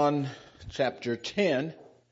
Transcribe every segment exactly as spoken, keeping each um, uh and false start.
John chapter ten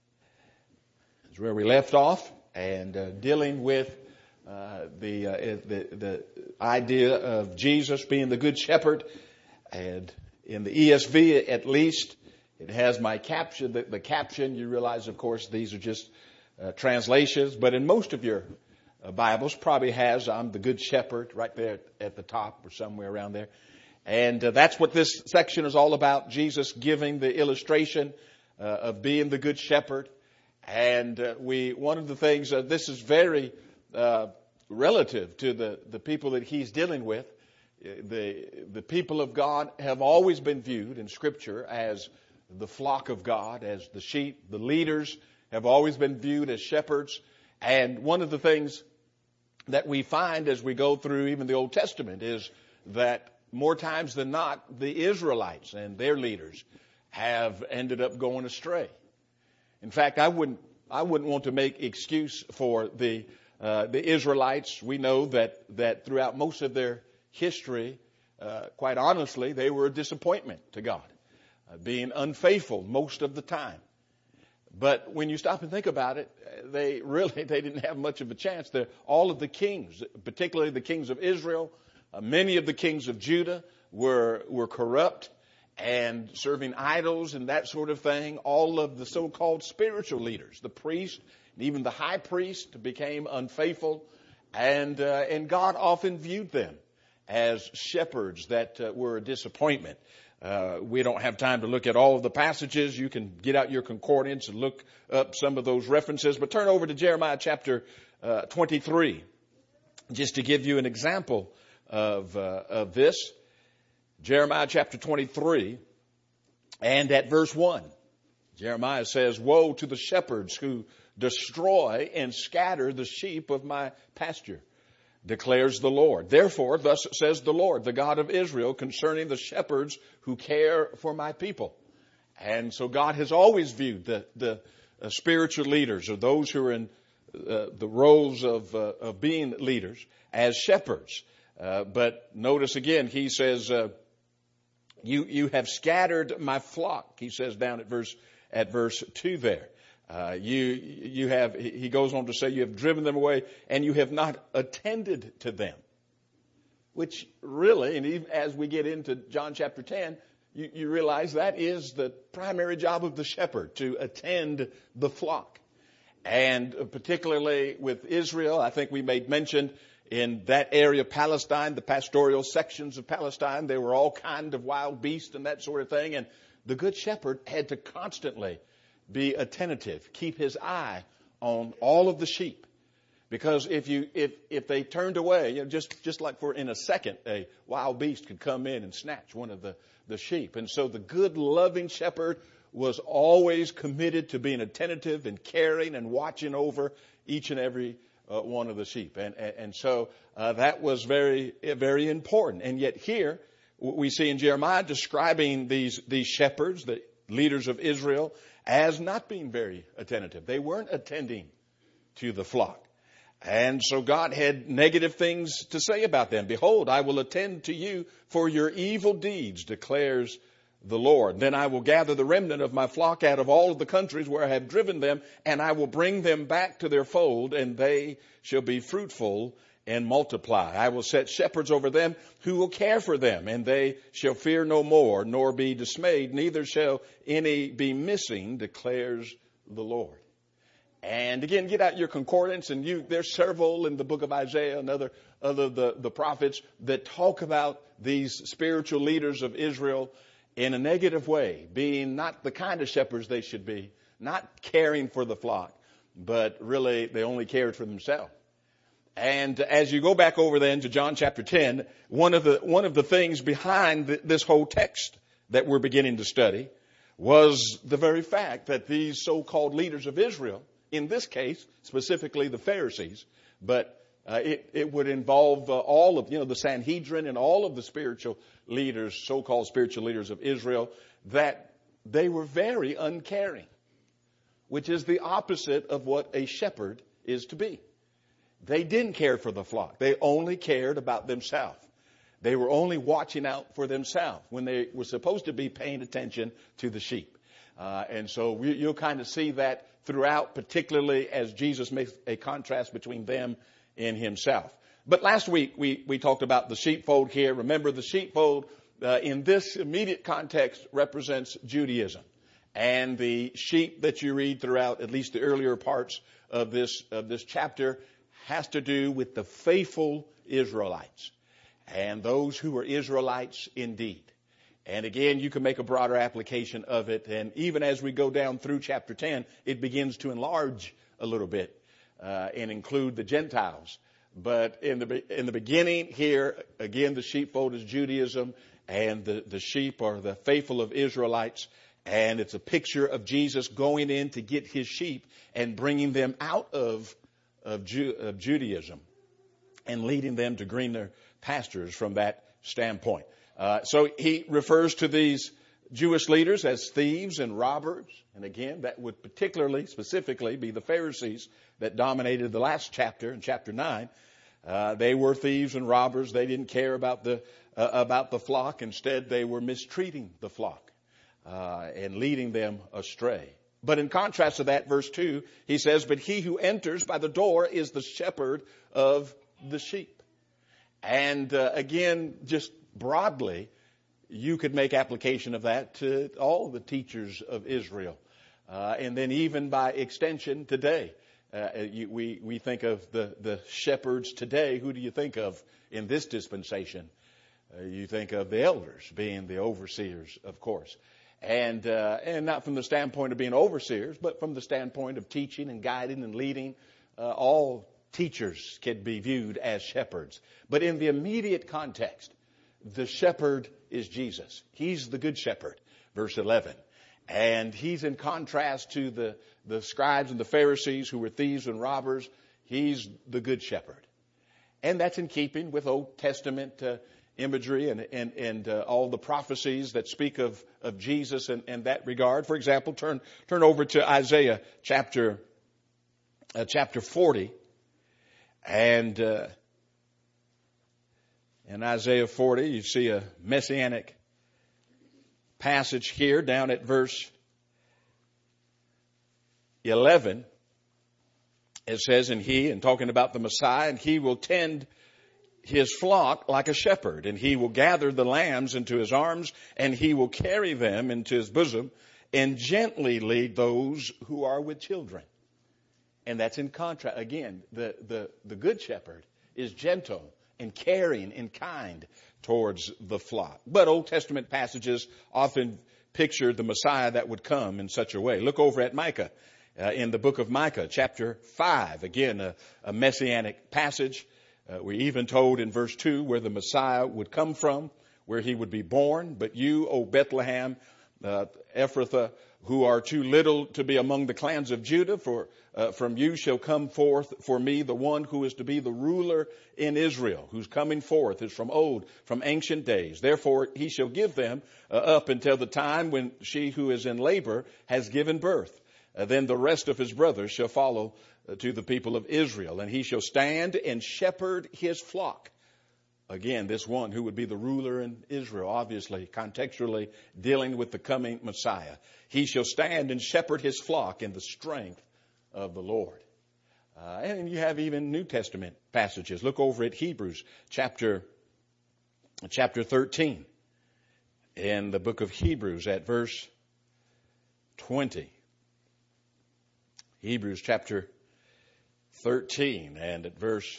is where we left off, and uh, dealing with uh, the, uh, the the idea of Jesus being the Good Shepherd. And in the E S V, at least, it has my caption. The, the caption, you realize, of course, these are just uh, translations, but in most of your uh, Bibles, probably has "I'm the Good Shepherd" right there at the top or somewhere around there. And uh, that's what this section is all about. Jesus giving the illustration uh, of being the Good Shepherd. And uh, we, one of the things, uh, this is very uh, relative to the, the people that he's dealing with. The, the people of God have always been viewed in Scripture as the flock of God, as the sheep. The leaders have always been viewed as shepherds. And one of the things that we find as we go through even the Old Testament is that more times than not, the Israelites and their leaders have ended up going astray. In fact, I wouldn't, I wouldn't want to make excuse for the, uh, the Israelites. We know that, that throughout most of their history, uh, quite honestly, they were a disappointment to God, uh, being unfaithful most of the time. But when you stop and think about it, they really, they didn't have much of a chance. They're, all of the kings, particularly the kings of Israel, Uh, many of the kings of Judah were were corrupt and serving idols and that sort of thing. All of the so-called spiritual leaders, the priest, and even the high priest, became unfaithful, and uh, and God often viewed them as shepherds that uh, were a disappointment. Uh, we don't have time to look at all of the passages. You can get out your concordance and look up some of those references. But turn over to Jeremiah chapter uh, twenty-three, just to give you an example of uh, of this. Jeremiah chapter twenty-three and at verse one, Jeremiah says, "Woe to the shepherds who destroy and scatter the sheep of my pasture, declares the Lord. Therefore, thus says the Lord, the God of Israel, concerning the shepherds who care for my people." And so God has always viewed the the uh, spiritual leaders, or those who are in uh, the roles of uh, of being leaders, as shepherds. Uh, but notice again, he says, uh, you, you have scattered my flock. He says down at verse, at verse two there, uh, you, you have, he goes on to say, you have driven them away and you have not attended to them. Which really, and even as we get into John chapter ten, you, you realize that is the primary job of the shepherd, to attend the flock. And particularly with Israel, I think we made mention in that area of Palestine, the pastoral sections of Palestine, there were all kind of wild beasts and that sort of thing. And the good shepherd had to constantly be attentive, keep his eye on all of the sheep. Because if you, if, if they turned away, you know, just, just like for in a second, a wild beast could come in and snatch one of the, the sheep. And so the good, loving shepherd was always committed to being attentive and caring and watching over each and every Uh, one of the sheep. And, and, and so uh, that was very, very important. And yet here we see in Jeremiah describing these, these shepherds, the leaders of Israel, as not being very attentive. They weren't attending to the flock. And so God had negative things to say about them. "Behold, I will attend to you for your evil deeds, declares the Lord. Then I will gather the remnant of my flock out of all of the countries where I have driven them, and I will bring them back to their fold, and they shall be fruitful and multiply. I will set shepherds over them who will care for them, and they shall fear no more, nor be dismayed, neither shall any be missing, declares the Lord." And again, get out your concordance, and you, there's several in the book of Isaiah and other, other the, the prophets that talk about these spiritual leaders of Israel in a negative way, being not the kind of shepherds they should be, not caring for the flock, but really they only cared for themselves. And as you go back over then to John chapter ten, one of the, one of the things behind the, this whole text that we're beginning to study was the very fact that these so-called leaders of Israel, in this case, specifically the Pharisees, but Uh, it, it would involve uh, all of, you know, the Sanhedrin and all of the spiritual leaders, so-called spiritual leaders of Israel, that they were very uncaring, which is the opposite of what a shepherd is to be. They didn't care for the flock. They only cared about themselves. They were only watching out for themselves when they were supposed to be paying attention to the sheep. Uh, and so we, you'll kind of see that throughout, particularly as Jesus makes a contrast between them and himself. But last week we, we talked about the sheepfold here. Remember, the sheepfold uh, in this immediate context represents Judaism. And the sheep that you read throughout, at least the earlier parts of this, of this chapter, has to do with the faithful Israelites and those who were Israelites indeed. And again, you can make a broader application of it. And even as we go down through chapter ten, it begins to enlarge a little bit uh, and include the Gentiles. But in the in the beginning here, again, the sheepfold is Judaism, and the, the sheep are the faithful of Israelites. And it's a picture of Jesus going in to get his sheep and bringing them out of, of, Ju, of Judaism and leading them to greener pastures from that standpoint. Uh, so he refers to these Jewish leaders as thieves and robbers. And again, that would particularly, specifically be the Pharisees that dominated the last chapter, in chapter nine. Uh, they were thieves and robbers. They didn't care about the, uh, about the flock. Instead, they were mistreating the flock, uh, and leading them astray. But in contrast to that, verse two, he says, but he who enters by the door is the shepherd of the sheep. And uh, again, just broadly, you could make application of that to all the teachers of Israel. Uh, and then even by extension today, uh, you, we, we think of the, the shepherds today. Who do you think of in this dispensation? Uh, you think of the elders being the overseers, of course. And, uh, and not from the standpoint of being overseers, but from the standpoint of teaching and guiding and leading. Uh, all teachers can be viewed as shepherds. But in the immediate context, the shepherd is Jesus. He's the good shepherd, verse eleven. And he's in contrast to the, the scribes and the Pharisees who were thieves and robbers. He's the good shepherd. And that's in keeping with Old Testament uh, imagery and, and, and uh, all the prophecies that speak of, of Jesus in, in that regard. For example, turn, turn over to Isaiah chapter, uh, chapter forty. And, uh, in Isaiah forty, you see a messianic passage here down at verse eleven. It says, and he, and talking about the Messiah, and he will tend his flock like a shepherd, and he will gather the lambs into his arms, and he will carry them into his bosom, and gently lead those who are with children. And that's in contrast. Again, the, the, the good shepherd is gentle and caring and kind towards the flock. But Old Testament passages often picture the Messiah that would come in such a way. Look over at Micah, uh, in the book of Micah, chapter five. Again, a, a messianic passage. Uh, we're even told in verse two where the Messiah would come from, where he would be born. But you, O Bethlehem, uh, Ephrathah, who are too little to be among the clans of Judah, for uh, from you shall come forth for me the one who is to be the ruler in Israel, whose coming forth is from old, from ancient days. Therefore he shall give them uh, up until the time when she who is in labor has given birth. Uh, then the rest of his brothers shall follow uh, to the people of Israel, and he shall stand and shepherd his flock. Again, this one who would be the ruler in Israel, obviously, contextually dealing with the coming Messiah. He shall stand and shepherd his flock in the strength of the Lord. Uh, and you have even New Testament passages. Look over at Hebrews chapter, chapter thirteen. In the book of Hebrews at verse twenty. Hebrews chapter thirteen and at verse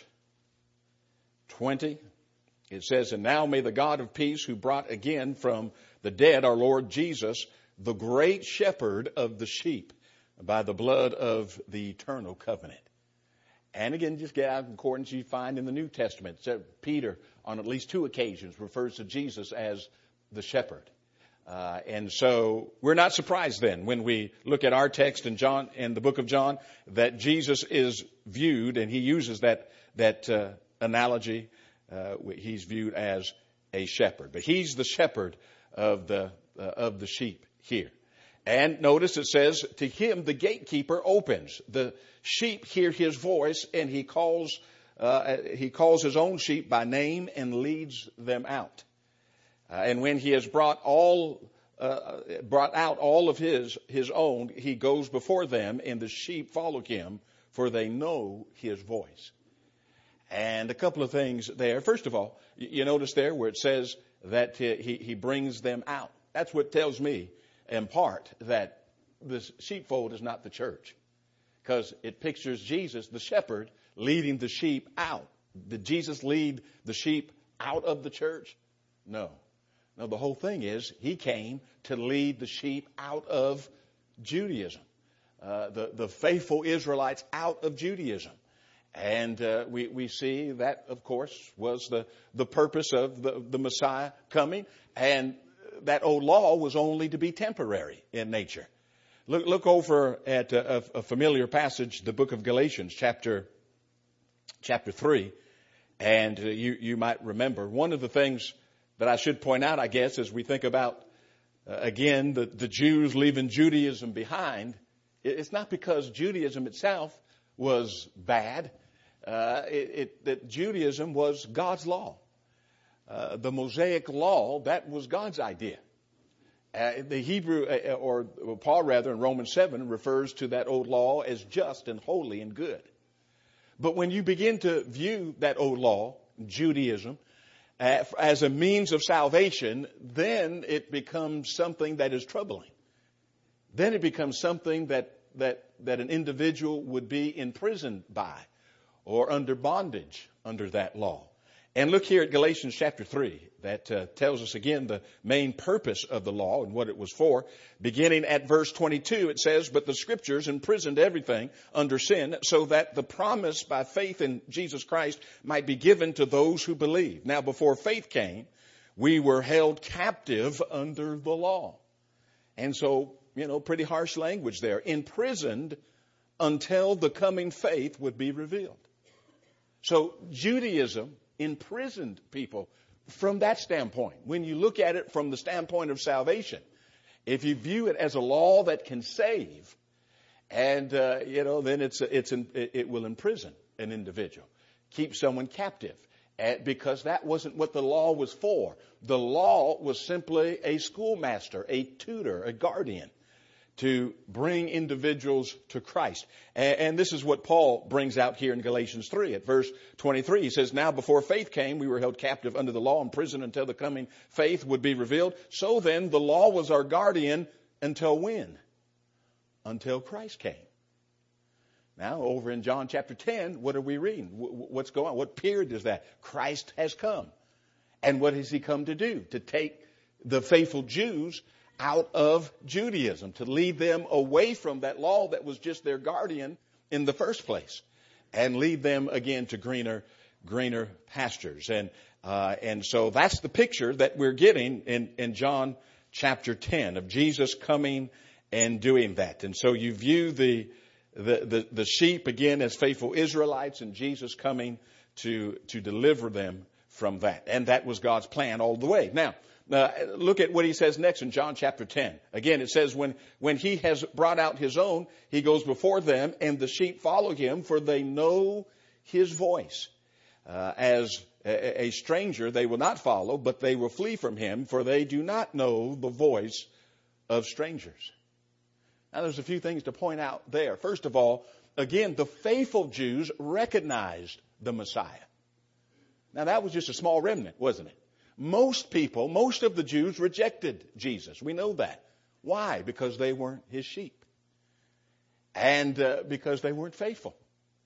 twenty. It says, and now may the God of peace, who brought again from the dead our Lord Jesus, the great shepherd of the sheep, by the blood of the eternal covenant. And again, just get out of concordance you find in the New Testament. So Peter, on at least two occasions, refers to Jesus as the shepherd. Uh, and so we're not surprised then when we look at our text in John, in the book of John, that Jesus is viewed, and he uses that, that uh, analogy. Uh, he's viewed as a shepherd, but he's the shepherd of the uh, of the sheep here. And notice it says, to him the gatekeeper opens. The sheep hear his voice, and he calls uh, he calls his own sheep by name and leads them out. Uh, and when he has brought all uh, brought out all of his, his own, he goes before them, and the sheep follow him, for they know his voice. And a couple of things there. First of all, you notice there where it says that he, he brings them out. That's what tells me, in part, that the sheepfold is not the church. Because it pictures Jesus, the shepherd, leading the sheep out. Did Jesus lead the sheep out of the church? No. No, the whole thing is he came to lead the sheep out of Judaism. Uh, the, the faithful Israelites out of Judaism. And uh, we, we see that, of course, was the, the purpose of the, the Messiah coming. And that old law was only to be temporary in nature. Look, look over at a, a familiar passage, the book of Galatians, chapter chapter three. And uh, you, you might remember one of the things that I should point out, I guess, as we think about, uh, again, the, the Jews leaving Judaism behind. It's not because Judaism itself was bad. Uh, it, it, that Judaism was God's law. Uh, the Mosaic law, that was God's idea. Uh, the Hebrew, uh, or Paul rather, in Romans seven, refers to that old law as just and holy and good. But when you begin to view that old law, Judaism, uh, as a means of salvation, then it becomes something that is troubling. Then it becomes something that, that, that an individual would be imprisoned by or under bondage under that law. And look here at Galatians chapter three. That uh, tells us again the main purpose of the law and what it was for. Beginning at verse twenty-two, it says, "But the scriptures imprisoned everything under sin, so that the promise by faith in Jesus Christ might be given to those who believe. Now before faith came, we were held captive under the law." And so, you know, pretty harsh language there. Imprisoned until the coming faith would be revealed. So Judaism imprisoned people from that standpoint. When you look at it from the standpoint of salvation, if you view it as a law that can save, and uh, you know, then it's it's an, it will imprison an individual, keep someone captive, uh, because that wasn't what the law was for. The law was simply a schoolmaster, a tutor, a guardian, to bring individuals to Christ. And, and this is what Paul brings out here in Galatians three at verse twenty-three. He says, "Now before faith came, we were held captive under the law and prison until the coming faith would be revealed. So then the law was our guardian until when? Until Christ came." Now over in John chapter ten, what are we reading? What's going on? What period is that? Christ has come. And what has he come to do? To take the faithful Jews out of Judaism, to lead them away from that law that was just their guardian in the first place, and lead them again to greener, greener pastures. And uh, and so that's the picture that we're getting in, in John chapter ten of Jesus coming and doing that. And so you view the the the, the sheep again as faithful Israelites, and Jesus coming to to deliver them from that. And that was God's plan all the way. Now, Uh, look at what he says next in John chapter ten. Again, it says, when, when he has brought out his own, he goes before them, and the sheep follow him, for they know his voice. Uh, as a, a stranger they will not follow, but they will flee from him, for they do not know the voice of strangers. Now, there's a few things to point out there. First of all, again, the faithful Jews recognized the Messiah. Now, that was just a small remnant, wasn't it? Most people, most of the Jews rejected Jesus. We know that. Why? Because they weren't his sheep. And uh, because they weren't faithful.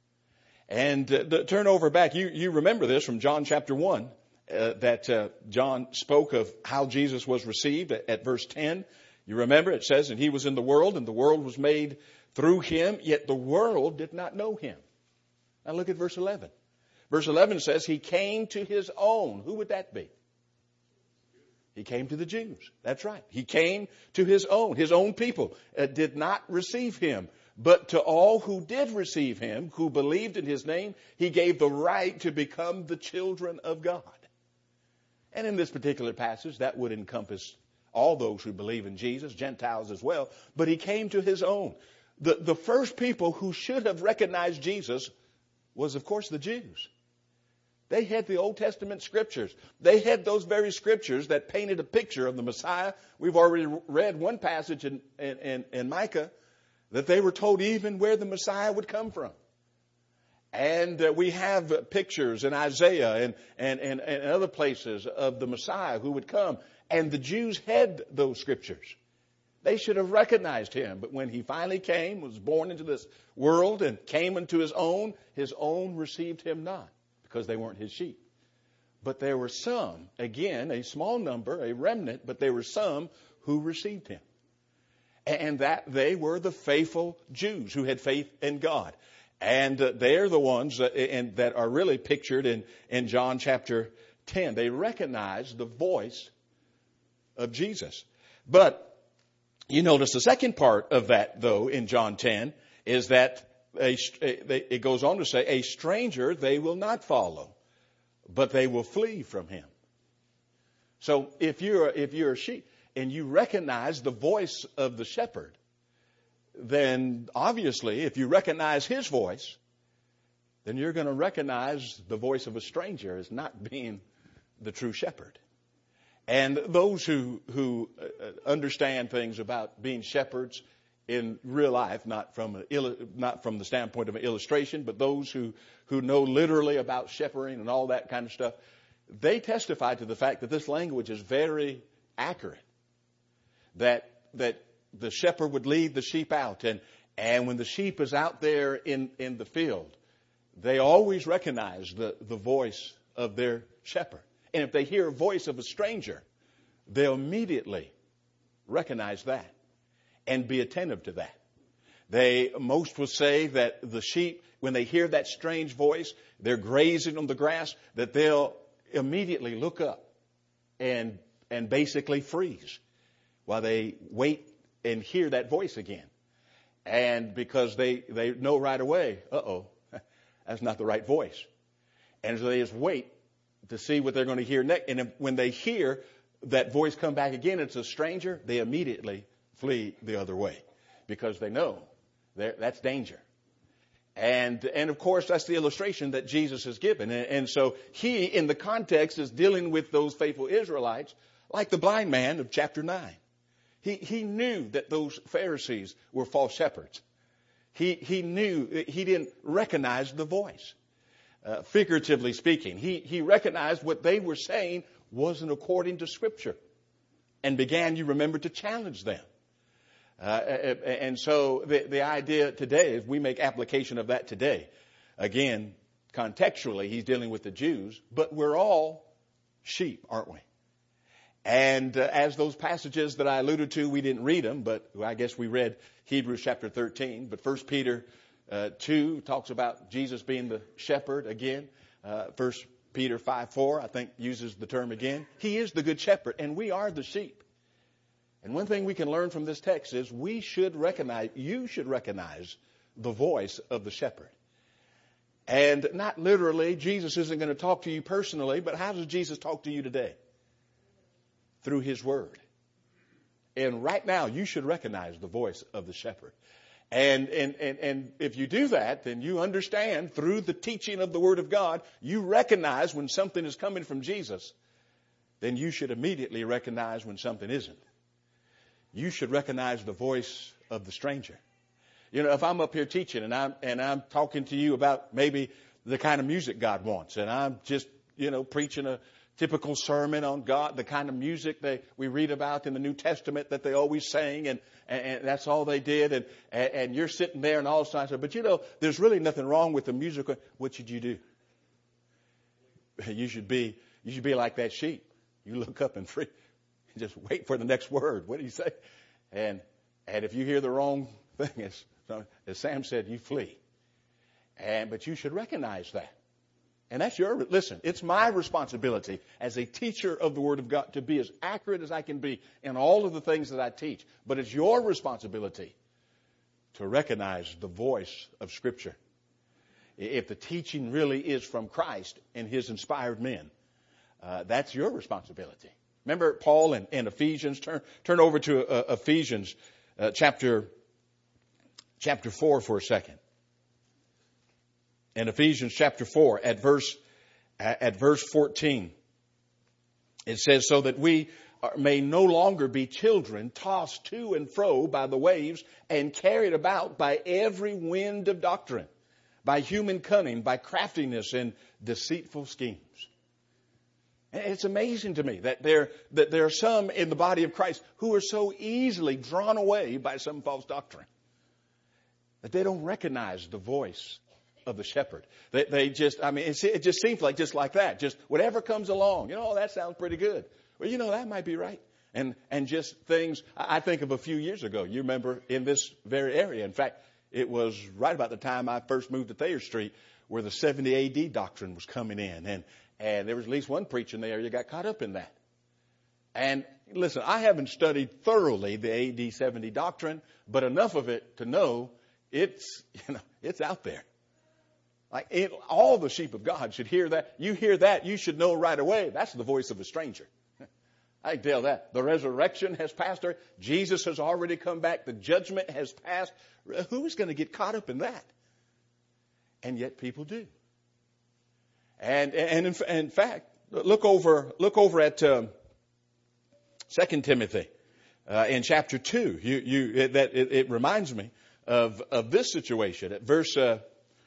And uh, the, turn over back. You, you remember this from John chapter one, uh, that uh, John spoke of how Jesus was received at, at verse ten. You remember it says, "And he was in the world, and the world was made through him, yet the world did not know him." Now look at verse eleven. Verse eleven says, "He came to his own." Who would that be? He came to the Jews. That's right. He came to his own. His own people uh, did not receive him. But to all who did receive him, who believed in his name, he gave the right to become the children of God. And in this particular passage, that would encompass all those who believe in Jesus, Gentiles as well. But he came to his own. The, the first people who should have recognized Jesus was, of course, the Jews. They had the Old Testament scriptures. They had those very scriptures that painted a picture of the Messiah. We've already read one passage in, in, in, in Micah that they were told even where the Messiah would come from. And uh, we have pictures in Isaiah and, and, and, and other places of the Messiah who would come. And the Jews had those scriptures. They should have recognized him. But when he finally came, was born into this world and came into his own, his own received him not, because they weren't his sheep. But there were some, again, a small number, a remnant, but there were some who received him. And that they were the faithful Jews who had faith in God. And uh, they're the ones that, and, that are really pictured in, in John chapter ten. They recognize the voice of Jesus. But you notice the second part of that, though, in John ten, is that a, a, it goes on to say, a stranger they will not follow, but they will flee from him. So if you're, if you're a sheep and you recognize the voice of the shepherd, then obviously if you recognize his voice, then you're going to recognize the voice of a stranger as not being the true shepherd. And those who, who understand things about being shepherds in real life, not from a, not from the standpoint of an illustration, but those who, who know literally about shepherding and all that kind of stuff, they testify to the fact that this language is very accurate. That, that the shepherd would lead the sheep out, and, and when the sheep is out there in, in the field, they always recognize the, the voice of their shepherd. And if they hear a voice of a stranger, they'll immediately recognize that and be attentive to that. They, most will say that the sheep, when they hear that strange voice, they're grazing on the grass, that they'll immediately look up and, and basically freeze while they wait and hear that voice again. And because they, they know right away, uh-oh, that's not the right voice. And so they just wait to see what they're going to hear next. And if, when they hear that voice come back again, it's a stranger, they immediately flee the other way because they know that's danger. And, and of course, that's the illustration that Jesus has given. And, and so he, in the context, is dealing with those faithful Israelites like the blind man of chapter nine. He, he knew that those Pharisees were false shepherds. He, he knew, he didn't recognize the voice. Uh, figuratively speaking, he, he recognized what they were saying wasn't according to Scripture and began, you remember, to challenge them. Uh, and so the, the idea today, if we make application of that today, again, contextually, he's dealing with the Jews, but we're all sheep, aren't we? And uh, as those passages that I alluded to, we didn't read them, but I guess we read Hebrews chapter thirteen, but First Peter Uh, two talks about Jesus being the shepherd again. Uh, First Peter five four, I think, uses the term again. He is the good shepherd, and we are the sheep. And one thing we can learn from this text is we should recognize, you should recognize the voice of the shepherd. And not literally, Jesus isn't going to talk to you personally, but how does Jesus talk to you today? Through his word. And right now, you should recognize the voice of the shepherd. And, and, and, and if you do that, then you understand through the teaching of the Word of God, you recognize when something is coming from Jesus, then you should immediately recognize when something isn't. You should recognize the voice of the stranger. You know, if I'm up here teaching and I'm, and I'm talking to you about maybe the kind of music God wants, and I'm just, you know, preaching a typical sermon on God, the kind of music they we read about in the New Testament that they always sang, and, and, and that's all they did. And, and, and you're sitting there and all of a sudden, but you know, there's really nothing wrong with the music. What should you do? You should be you should be like that sheep. You look up and free, just wait for the next word. What do you say? And and if you hear the wrong thing, as, as Sam said, you flee. And but you should recognize that. And that's your, listen, it's my responsibility as a teacher of the Word of God to be as accurate as I can be in all of the things that I teach. But it's your responsibility to recognize the voice of Scripture. If the teaching really is from Christ and His inspired men, uh, that's your responsibility. Remember Paul in, in Ephesians, turn, turn over to uh, Ephesians uh, chapter, chapter four for a second. In Ephesians chapter four, at verse at, at verse fourteen. It says, so that we may no longer be children tossed to and fro by the waves and carried about by every wind of doctrine, by human cunning, by craftiness and deceitful schemes. And it's amazing to me that there, that there are some in the body of Christ who are so easily drawn away by some false doctrine that they don't recognize the voice of the shepherd. They, they just, I mean, it's, it just seems like just like that. Just whatever comes along. You know, that sounds pretty good. Well, you know, that might be right. And, and just things, I think of a few years ago. You remember in this very area. In fact, it was right about the time I first moved to Thayer Street where the seventy A D doctrine was coming in. And, and there was at least one preacher in the area got caught up in that. And listen, I haven't studied thoroughly the A D seventy doctrine, but enough of it to know it's, you know, it's out there. Like it, all the sheep of God should hear that. You hear that, you should know right away. That's the voice of a stranger. I can tell that. The resurrection has passed her. Jesus has already come back. The judgment has passed. Who is going to get caught up in that? And yet people do. And and in, in fact, look over look over at um, Second Timothy uh, in chapter two. You you it, that it, it reminds me of of this situation at verse. Uh,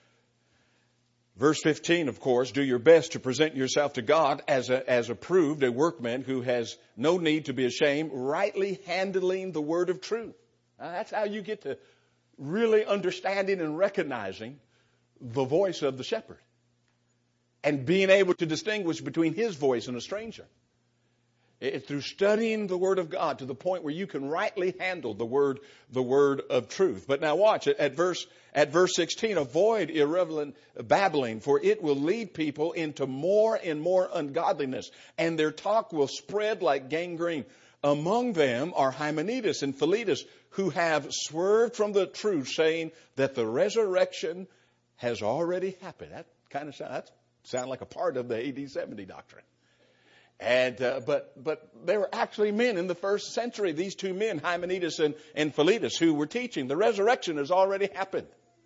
Verse fifteen, of course, do your best to present yourself to God as a, as approved, a workman who has no need to be ashamed, rightly handling the word of truth. Now, that's how you get to really understanding and recognizing the voice of the shepherd and being able to distinguish between his voice and a stranger. It's through studying the Word of God to the point where you can rightly handle the word, the word of truth. But now watch it at verse, at verse sixteen, avoid irreverent babbling, for it will lead people into more and more ungodliness, and their talk will spread like gangrene. Among them are Hymenaeus and Philetus, who have swerved from the truth, saying that the resurrection has already happened. That kind of sound, that sound like a part of the A D seventy doctrine. And, uh, but, but there were actually men in the first century, these two men, Hymenaeus and, and Philetus, who were teaching the resurrection has already happened.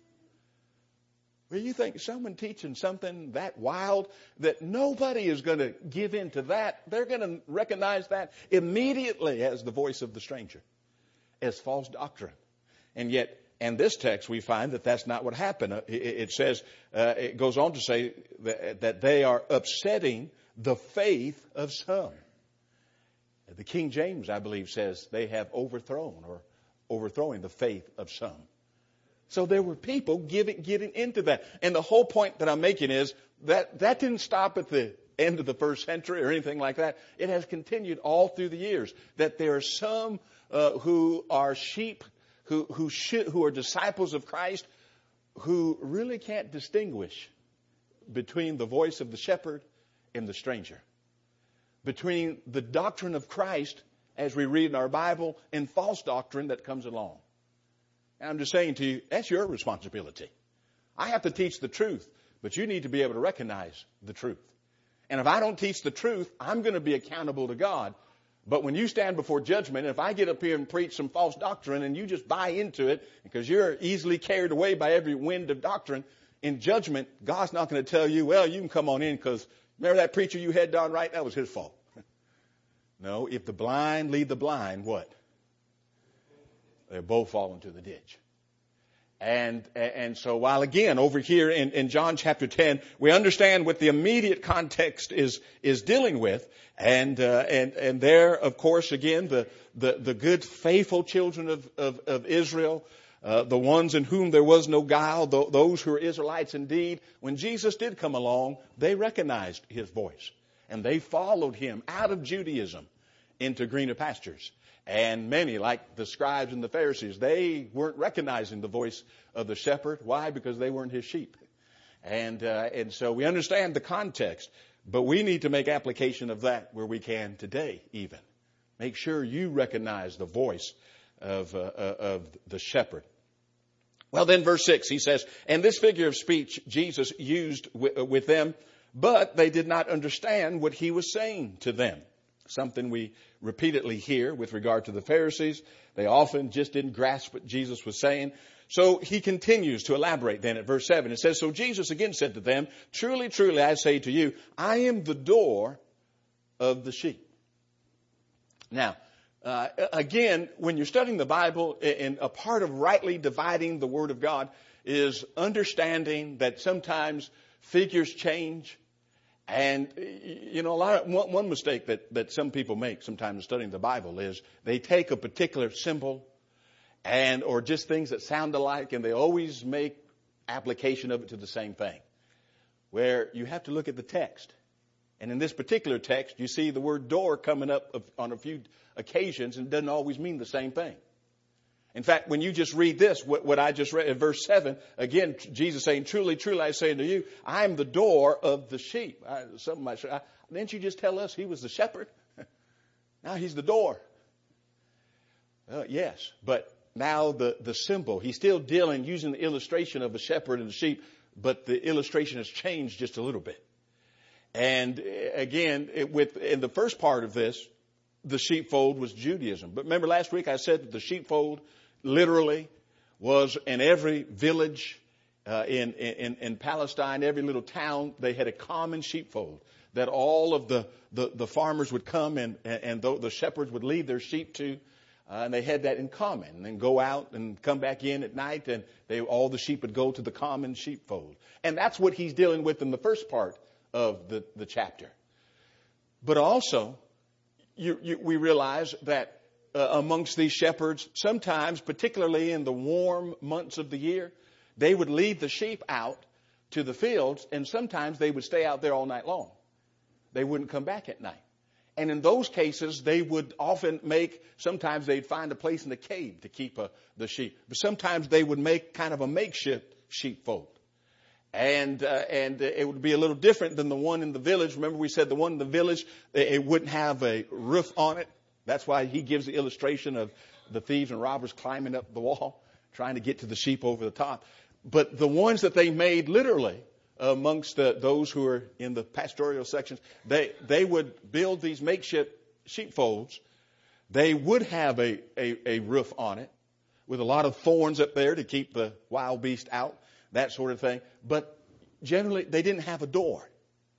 Well, you think someone teaching something that wild that nobody is going to give in to that. They're going to recognize that immediately as the voice of the stranger, as false doctrine. And yet, in this text, we find that that's not what happened. It, it says, uh, it goes on to say that, that they are upsetting the faith of some. The King James, I believe, says they have overthrown or overthrowing the faith of some. So there were people giving, getting into that. And the whole point that I'm making is that that didn't stop at the end of the first century or anything like that. It has continued all through the years. That there are some uh, who are sheep, who who, sh- who are disciples of Christ, who really can't distinguish between the voice of the shepherd and the stranger, between the doctrine of Christ, as we read in our Bible, and false doctrine that comes along. And I'm just saying to you, that's your responsibility. I have to teach the truth, but you need to be able to recognize the truth. And if I don't teach the truth, I'm going to be accountable to God. But when you stand before judgment, if I get up here and preach some false doctrine and you just buy into it because you're easily carried away by every wind of doctrine, in judgment, God's not going to tell you, well, you can come on in because remember that preacher you had done right? That was his fault. No, if the blind lead the blind, what? They both fall into the ditch. And and so while again over here in, in John chapter ten, we understand what the immediate context is is dealing with, and uh, and and there, of course, again the the, the good faithful children of of, of Israel. Uh, the ones in whom there was no guile, th- those who are Israelites indeed, when Jesus did come along, they recognized his voice. And they followed him out of Judaism into greener pastures. And many, like the scribes and the Pharisees, they weren't recognizing the voice of the shepherd. Why? Because they weren't his sheep. And, uh, and so we understand the context, but we need to make application of that where we can today even. Make sure you recognize the voice of, uh, of the shepherd. Well, then verse six, he says, and this figure of speech Jesus used with, with them, but they did not understand what he was saying to them. something we repeatedly hear with regard to the Pharisees. They often just didn't grasp what Jesus was saying. So he continues to elaborate then at verse seven. It says, so Jesus again said to them, truly, truly, I say to you, I am the door of the sheep. Now, uh, again, when you're studying the Bible, and a part of rightly dividing the Word of God is understanding that sometimes figures change. And, you know, a lot of, one, one mistake that, that some people make sometimes studying the Bible is they take a particular symbol and, or just things that sound alike, and they always make application of it to the same thing. Where you have to look at the text. And in this particular text, you see the word door coming up on a few occasions, and it doesn't always mean the same thing. In fact, when you just read this, what, what I just read in verse seven, again, Jesus saying, truly, truly, I say unto you, I am the door of the sheep. I, some might say, didn't you just tell us he was the shepherd? Now he's the door. Uh, yes, but now the, the symbol, he's still dealing, using the illustration of a shepherd and a sheep, but the illustration has changed just a little bit. And again, it, with in the first part of this, the sheepfold was Judaism. But remember last week I said that the sheepfold literally was in every village uh, in, in, in Palestine, every little town, they had a common sheepfold that all of the, the, the farmers would come and, and the, the shepherds would lead their sheep to. Uh, and they had that in common, and then go out and come back in at night, and they, all the sheep would go to the common sheepfold. And that's what he's dealing with in the first part of the, the chapter. But also, you, you, we realize that uh, amongst these shepherds, sometimes, particularly in the warm months of the year, they would lead the sheep out to the fields, and sometimes they would stay out there all night long. They wouldn't come back at night. And in those cases, they would often make, sometimes they'd find a place in the cave to keep uh, the sheep. But sometimes they would make kind of a makeshift sheepfold. And uh, and it would be a little different than the one in the village. Remember we said the one in the village, it wouldn't have a roof on it. That's why he gives the illustration of the thieves and robbers climbing up the wall, trying to get to the sheep over the top. But the ones that they made literally, amongst the, those who are in the pastoral sections, they, they would build these makeshift sheepfolds. They would have a, a, a roof on it with a lot of thorns up there to keep the wild beast out, that sort of thing. But generally, they didn't have a door.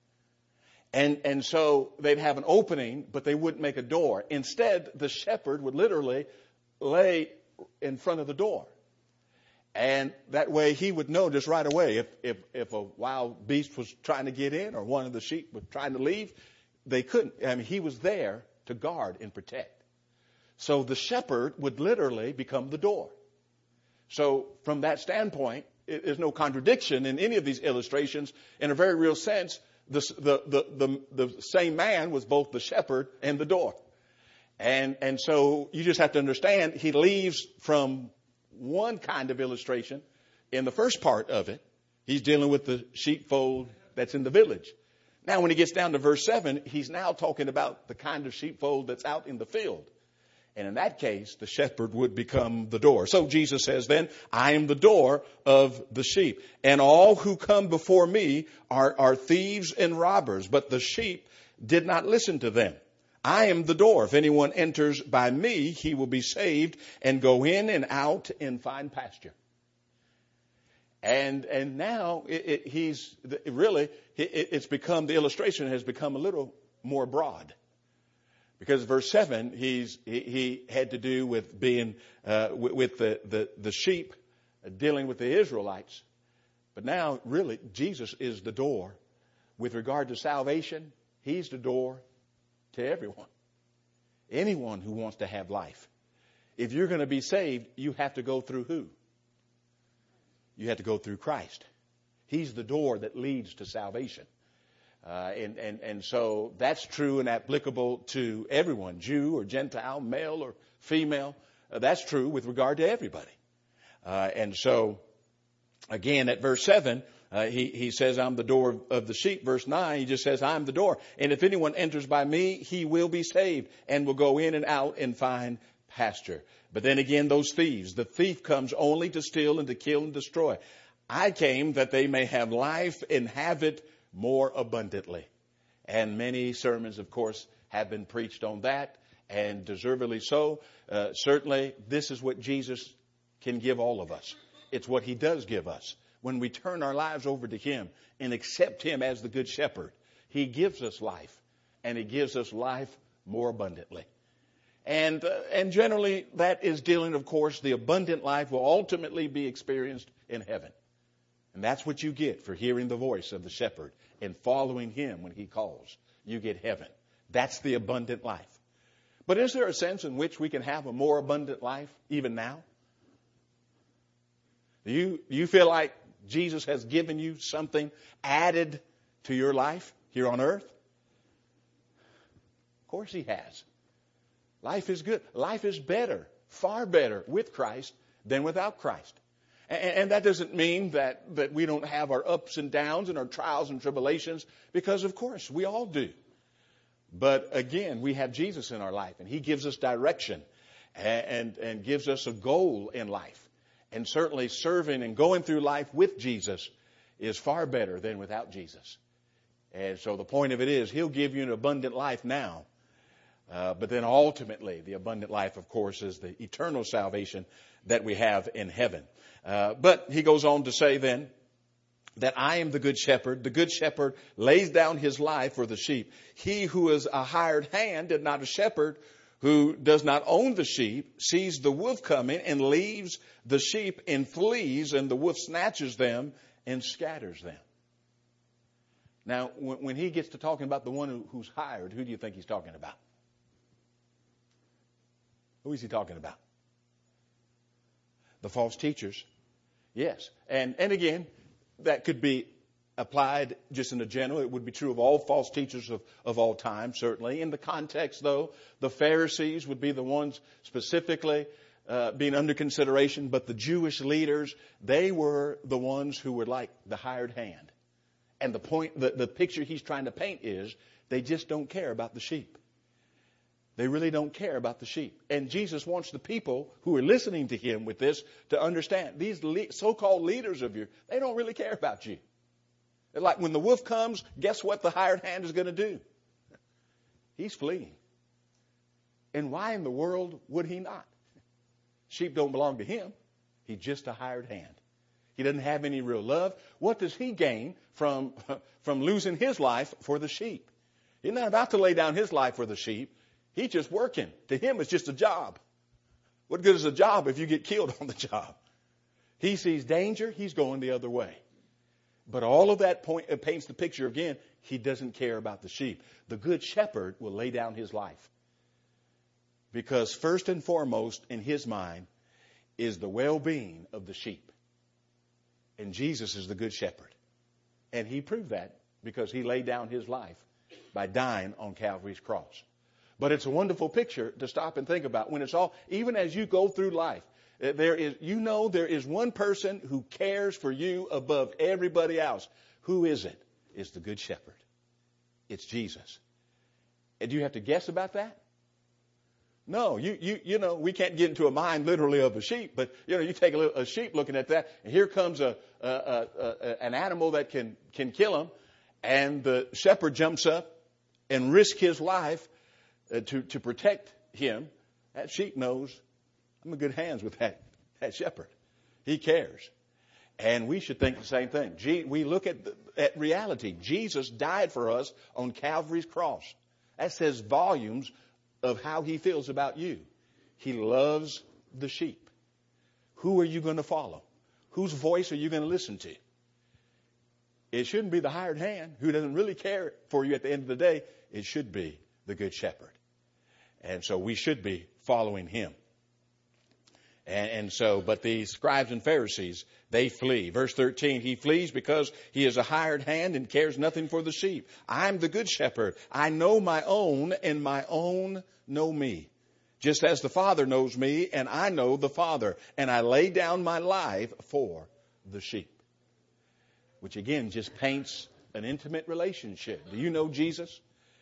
And, and so they'd have an opening, but they wouldn't make a door. Instead, the shepherd would literally lay in front of the door. And that way he would know just right away if, if, if a wild beast was trying to get in or one of the sheep was trying to leave, they couldn't. I mean, he was there to guard and protect. So the shepherd would literally become the door. So from that standpoint, it, there's no contradiction in any of these illustrations. In a very real sense, the, the, the, the, the same man was both the shepherd and the door. And, and so you just have to understand he leaves from one kind of illustration in the first part of it. He's dealing with the sheepfold that's in the village. Now, when he gets down to verse seven, he's now talking about the kind of sheepfold that's out in the field. And in that case, the shepherd would become the door. So Jesus says then, I am the door of the sheep. And all who come before me are, are thieves and robbers, but the sheep did not listen to them. I am the door. If anyone enters by me, he will be saved and go in and out and find pasture. And and now it, it, he's it really it, it's become the illustration has become a little more broad, because verse seven he's he, he had to do with being uh, with, with the, the the sheep, uh, dealing with the Israelites, but now really Jesus is the door with regard to salvation. He's the door to everyone, anyone who wants to have life. If you're going to be saved, you have to go through who? You have to go through Christ. He's the door that leads to salvation. Uh, and, and, and so that's true and applicable to everyone, Jew or Gentile, male or female. Uh, that's true with regard to everybody. Uh, and so, again, at verse seven, uh, he, he says, I'm the door of, of the sheep. Verse nine, he just says, I'm the door. And if anyone enters by me, he will be saved and will go in and out and find pasture. But then again, those thieves, the thief comes only to steal and to kill and destroy. I came that they may have life and have it more abundantly. And many sermons, of course, have been preached on that, and deservedly so. Uh, certainly, this is what Jesus can give all of us. It's what he does give us. When we turn our lives over to him and accept him as the Good Shepherd, he gives us life, and he gives us life more abundantly. And, uh, and generally, that is dealing, of course, the abundant life will ultimately be experienced in heaven. And that's what you get for hearing the voice of the shepherd and following him when he calls. You get heaven. That's the abundant life. But is there a sense in which we can have a more abundant life even now? Do you, do you feel like Jesus has given you something added to your life here on earth? Of course he has. Life is good. Life is better, far better with Christ than without Christ. And, and that doesn't mean that, that we don't have our ups and downs and our trials and tribulations, because of course we all do. But again, we have Jesus in our life, and he gives us direction and, and, and gives us a goal in life. And certainly serving and going through life with Jesus is far better than without Jesus. And so the point of it is, he'll give you an abundant life now. Uh, but then ultimately, the abundant life, of course, is the eternal salvation that we have in heaven. Uh, but he goes on to say then that I am the good shepherd. The good shepherd lays down his life for the sheep. He who is a hired hand and not a shepherd, who does not own the sheep, sees the wolf coming and leaves the sheep and flees, and the wolf snatches them and scatters them. Now, when, when he gets to talking about the one who, who's hired, who do you think he's talking about? Who is he talking about? The false teachers. Yes. And, and again, that could be applied just in the general. It would be true of all false teachers of, of all time, certainly. In the context, though, the Pharisees would be the ones specifically uh, being under consideration. But the Jewish leaders, they were the ones who were like the hired hand. And the point, the, the picture he's trying to paint is they just don't care about the sheep. They really don't care about the sheep. And Jesus wants the people who are listening to him with this to understand these le- so-called leaders of yours, they don't really care about you. They're like, when the wolf comes, guess what the hired hand is going to do? He's fleeing. And why in the world would he not? Sheep don't belong to him. He's just a hired hand. He doesn't have any real love. What does he gain from, from losing his life for the sheep? He's not about to lay down his life for the sheep. He's just working. To him, it's just a job. What good is a job if you get killed on the job? He sees danger. He's going the other way. But all of that point, it paints the picture again. He doesn't care about the sheep. The good shepherd will lay down his life. Because first and foremost in his mind is the well-being of the sheep. And Jesus is the good shepherd. And he proved that because he laid down his life by dying on Calvary's cross. But it's a wonderful picture to stop and think about. When it's all, even as you go through life, there is, you know, there is one person who cares for you above everybody else. Who is it? It's the good shepherd. It's Jesus. And do you have to guess about that? No, you, you, you know, we can't get into a mind literally of a sheep, but, you know, you take a, little, a sheep looking at that, and here comes a, a, a, a, an animal that can, can kill him, and the shepherd jumps up and risks his life uh, to, to protect him. That sheep knows, I'm in good hands with that, that shepherd. He cares. And we should think the same thing. G, we look at, the, at reality. Jesus died for us on Calvary's cross. That says volumes of how he feels about you. He loves the sheep. Who are you going to follow? Whose voice are you going to listen to? It shouldn't be the hired hand who doesn't really care for you at the end of the day. It should be the good shepherd. And so we should be following him. And, and so, but the scribes and Pharisees, they flee. Verse thirteen, he flees because he is a hired hand and cares nothing for the sheep. I'm the good shepherd. I know my own, and my own know me. Just as the Father knows me, and I know the Father. And I lay down my life for the sheep. Which again just paints an intimate relationship. Do you know Jesus?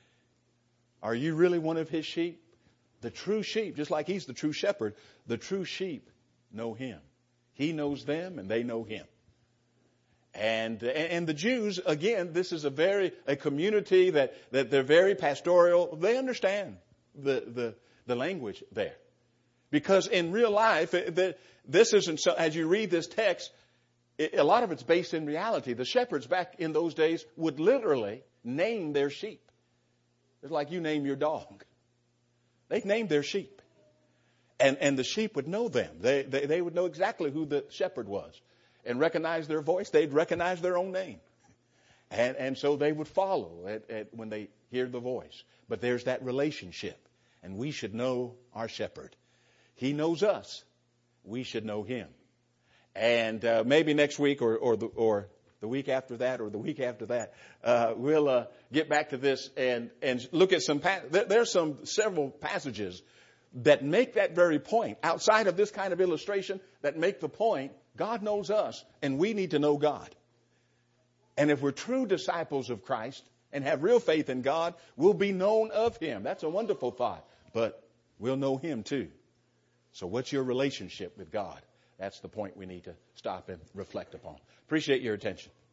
Are you really one of his sheep? The true sheep, just like he's the true shepherd, the true sheep know him. He knows them and they know him. And, and the Jews, again, this is a very, a community that, that they're very pastoral. They understand the, the, the language there. Because in real life, the, this isn't so, as you read this text, it, a lot of it's based in reality. The shepherds back in those days would literally name their sheep. It's like you name your dog. They named their sheep. And, and the sheep would know them. They, they, they would know exactly who the shepherd was. And recognize their voice. They'd recognize their own name. And, and so they would follow at, at when they hear the voice. But there's that relationship. And we should know our shepherd. He knows us. We should know him. And uh, maybe next week or, or, the, or the week after that or the week after that, uh, we'll uh, get back to this and, and look at some, pa- there, there's some several passages that make that very point, outside of this kind of illustration, that make the point, God knows us, and we need to know God. And if we're true disciples of Christ and have real faith in God, we'll be known of him. That's a wonderful thought. But we'll know him too. So what's your relationship with God? That's the point we need to stop and reflect upon. Appreciate your attention.